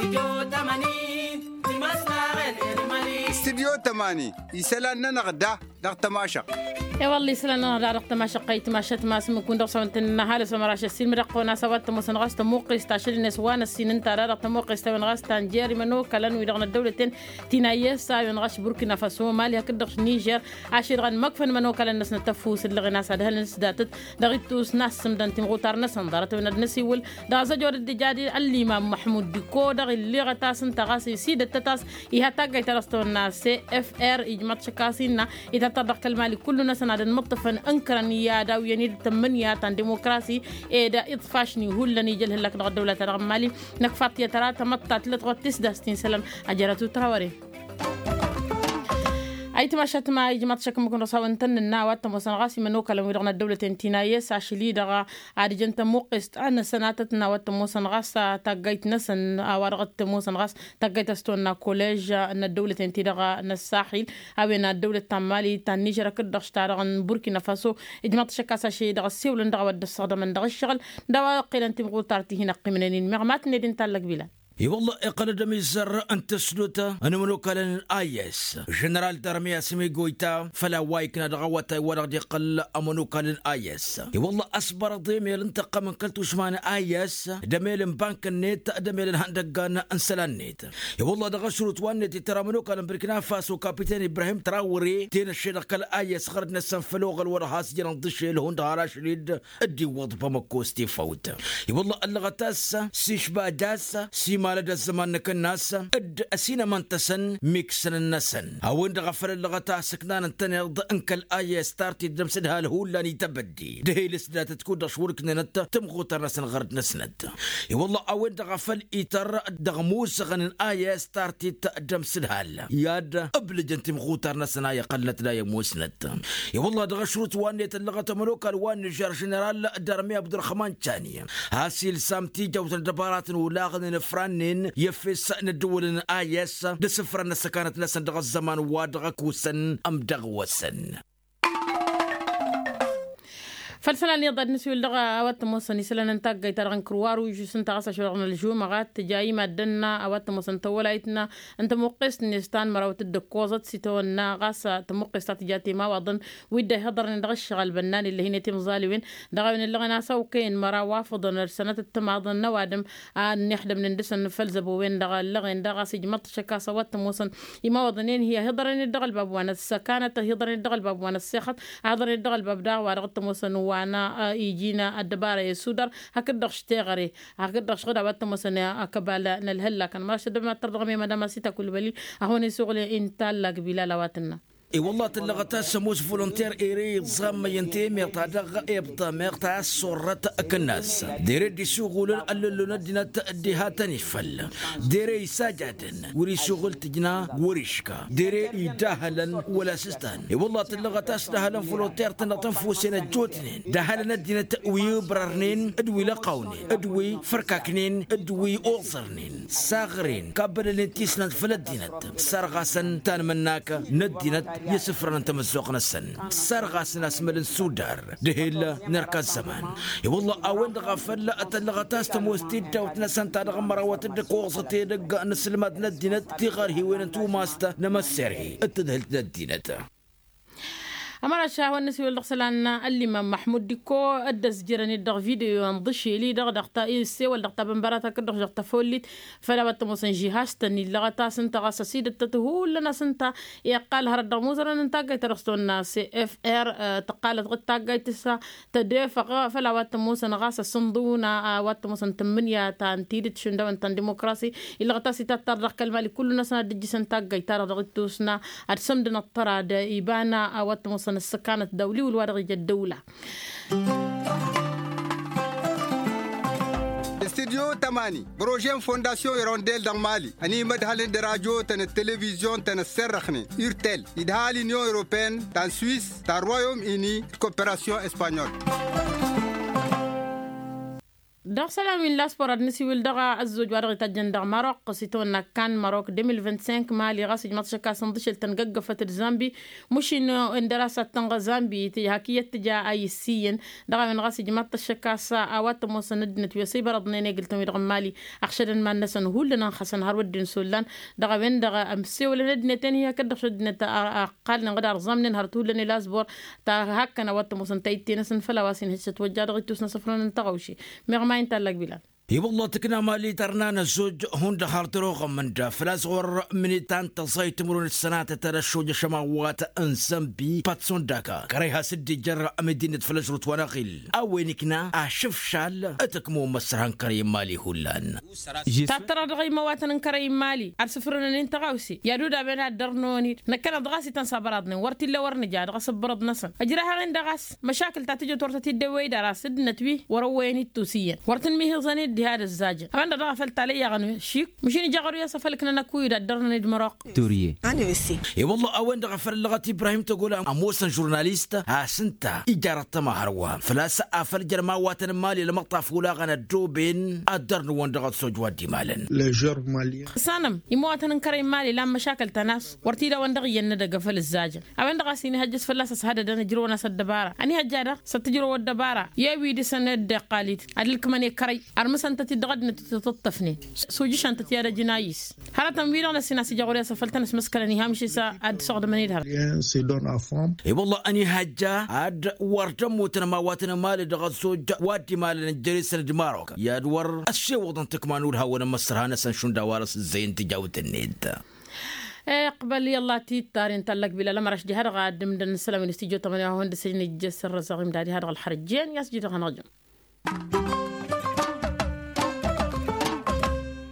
استديو 8 يسالنا نغدا دغ تماشق يا والله يسلنا دارق تماشق قيت ماشت ما اسم كون دغ سنت نهال سمراش السين مرقونا سوات مسن غاست موقس تاشل نسوان السين دارق موقس تمن غاست نجيري منو كلن ويدغنا الدولتين تينايس سايون غاش بوركينا فاسو مالي هكدغ نيجر عشير غن مكفن منو كلن نس نتفوس اللي غنا ساد هل نس داتت دغيتوس ناس سمدن تيم غوتار نس ندارت من النسيول دا زجور الدجادي الامام محمود ديكو دغ اللي غتاس انت غاس يسيد التتاس يهتاغ يترستونا سي اف ار اجمات شكاسينا اذا طبق المالي كلنا سناد مطفن انكرن يا داو ينيد تمنيا تان ديمقراسي ادا اطفاشني هولني جل لك الدوله ترى مالي نكفات يا ترى تمطت لتغتس داستين سلام اجرتو تراوري أي تماشات ما يجمع شكل ممكن رساون تن الناوات مصنعاسي منو كلام يرغنا الدولة تنتينايس عشلي دغا عادي موقست أنا سنات ناوات مصنعاسا تاجيت نسن أورغت مصنعاس تاجيت استونا كوليج أن الدولة تنتيدغا الساحل أو أن الدولة تمالي تنيجر كدغ شتارغن بوركينا فاسو يجمع شكاسا شيء دغا سيول دغا ود الصدى من دغا الشغل دوا قيل أنت مقول تارتي هنا قيمنين مغمات ندين تالك بلا اي والله اقل دمي الزر انت سلوتا انا منو كان ايس جنرال درميا سمي قويتا فلا وايكنا دغوتا ورا دي قل امنو كان ايس اي والله اصبر ضيمي الانتقى من قلت وشمان ايس دميل بانك النت دميل هندقان انسلان نيت اي والله دغ شروط وانتي ترى منو كان بركنا فاسو كابتن ابراهيم تراوري تين الشيخ قال ايس خرجنا السنفلوغ الورهاس جنا ضشي لهون دهاراش ريد ادي وظفه مكوستي فوت اي والله اللغتاس سيش باداس سي مالد الزمان كالناس اد اسينا منتسن ميكسن النسن او اند غفر اللغتا سكنان انتني ارض انك الايه ستارتي دمسدها الهولاني تبدي دهي لسدات تكون دشورك ننت تمغو ترسن غرد نسند اي والله او اند غفل ايتر دغموس غن الايه ستارتي دمسدها ياد ابلج انت مغو ترسن ايه قلت لا يموسند اي والله دغشروت وانيت اللغه ملوك الوان جار جنرال درمي عبد الرحمن ثاني هاسيل سامتي جوت الدبارات ولاغن نفران يفس ندول آيس دسفر النسكانت نسن دغ الزمان وادغ كوسن أم دغوسن فلسلا نيضا نسوي اللغة أوات موسن يسلنا نتاقى يترغن كروارو يجوسن تغسى شرغن الجومغات جاي مادنا أوات موسن تولايتنا أنت موقست نستان مراوت الدكوزت سيتونا غاسة تموقست تجاتي ما وضن ويدا هضر ندغش البنان اللي هنا تيم ظالوين دغاوين اللغة ناسا وكين مرا وافضن السنة التماضن نوادم نحدا من ندسن فلزبوين دغا اللغة دغا سيجمط شكاسة وات موسن يما وضنين هي هضر ندغ الباب وانا السكانة هضر ندغ الباب وانا السيخت هضر ندغ الباب دا وارغت موسن وانا يجينا الدبارة يسودر هكذا اشتغري هكذا شغل عبادة مثلا أكبالا نلهلا كان ما شد ما ترضغمي مدام سيتا كل بليل أهوني سوغلي إنت لك بلا لواتنا اي والله تلغتا سموس فولونتير ايري زام ينتي ميرتادغ ابطا ميرتا صورت الناس ديري دي شغل اللو ندنا تأديها تنفل ديري ساجدن وري شغل تجنا وريشكا ديري يدهلا ولا سستان اي والله تلغتا سدهلا فولونتير تنفوسنا جوتنين دهلا ندنا تأوي بررنين ادوي لقونين ادوي فركاكنين ادوي اوصرنين ساغرين قبل الانتيسنا فلدينت سرغاسن تان مناك ندينت يسفرنا تمزقنا السن سرغاسنا اسمل السودار دهيلا نركز زمان يا والله اوين غفل اتلغتاس تموستيد وتنسن تاع مروات الدكوصتي دق نسلمات ندينت تغار هي وين انتو ماستا نمسرهي اتدهلت ندينت أمر الشهوة النسوي اللغسلان الإمام محمود ديكو أدس جيراني الدغ فيديو ينضشي لي دغ دغتا إيسي والدغتا بمباراتا كدغ دغتا فوليت فلا بتموسن جيهاش تاني اللغتا سنتا غاسا سيدة تتهول لنا سنتا يقال هرد موزرا ننتاقاي ترغستونا سي اف ار تقالت غتاقاي تسا تدافق فلا بتموسن غاسا صندونا واتموسن تمنيا تان تيدت شندوان تان ديمقراسي اللغتا سيتات تردغ كالمالي كلنا سنة دجي سنتاقاي تردغ توسنا أرسمدنا الطراد إيبانا واتموسن السكان الدولي والورغي الدولة استديو 8 بروجين فونداسيون يرونديل دان مالي اني مدهالين دراديو تن التلفزيون تن السرخني يرتل يدهالي نيو اوروبين تن سويس تن رويوم اني كوبراسيون اسبانيول دغ سلام من لاسبور نسي ولدغا الزوج وارغي تجن دغ ماروك سيتونا كان ماروك 2025 مالي غاسج ماتشكا سندشل تنققفت الزامبي مش انه اندراسة تنغ زامبي تي هكية تجا اي سين دغا من غاسج ماتشكا سا اوات موسندنت ويسي برضنيني قلتم يدغ مالي اخشدن ما نسن هولنا خسن هارودين سولان دغا بين دغا امسي ولا ندنتين هي كدغ شدنت قال نغدار زامنين هرتولني لاسبور تا هكنا وات موسن تيتين سن فلا واسين هيك توجا دغ توسنا سفرن انتغوشي ما ينتهي لك بلاد اي والله تكنا مالي ترنانا الزوج هون دخلت روغم من دا فلازغور منيتان تصيت مرون السنة ترى الشوجة شماوات انسان بي باتسون داكا كريها سدي جرى مدينة فلجرت وناقل اوينكنا اشف شال اتكمو مسرهن كريم مالي هولان تاترا دغي مواتن كريم مالي ارسفرن انت غاوسي يا دودا بينا درنوني نكنا دغاسي تنصبرادني ورتي لا ورنجا دغاس برد نسن اجراها عند دغاس مشاكل تاتجو تورتي دوي دراس نتوي ورويني توسيه ورتن مي هزاني هذا الزاجل أنا ده غفلت علي يعني شيك مشيني جاغرو يا سفلكنا نكوي درنا ندمرق توريه أنا بسي إي والله أوين ده غفل لغة إبراهيم تقول أموسن جورناليست هاسنتا إجارة ما هروا فلاس أفرجر ما واتن مالي لمقطع فولاغنا الدوبين أدرن وان دغت سوج ودي مالن لجر مالي سانم يمواتن كريم مالي لما مشاكل تناس ورتي ده وان دغي ند غفل الزاجل أوين ده غسيني هجس فلاس هذا ده نجرو ناس الدبارة أني هجارة ستجرو الدبارة يا ويدي سند قاليت أدلك مني كري أرمس أنت تدغدن تتطفني سوجيش أنت تيارا جنايس هلا تنويل على سناس جاوريا سفلتنا مسكلني هامشي سا أد صعد مني دهر إي والله أني هجا أد ورتم وتنمواتنا مالي دغد سوج وادي مالي نجريس الدمارك يا دور الشيء وضن تكمانور هاونا مصرها نسان شون دوارس الزين تجاوت النيد قبل يلا تيتارين تلك بلا لما رش جهر غادم دن السلام نستيجو 8 هون دسين الجسر رزاغم دادي هذا الحرجين يسجد غنجم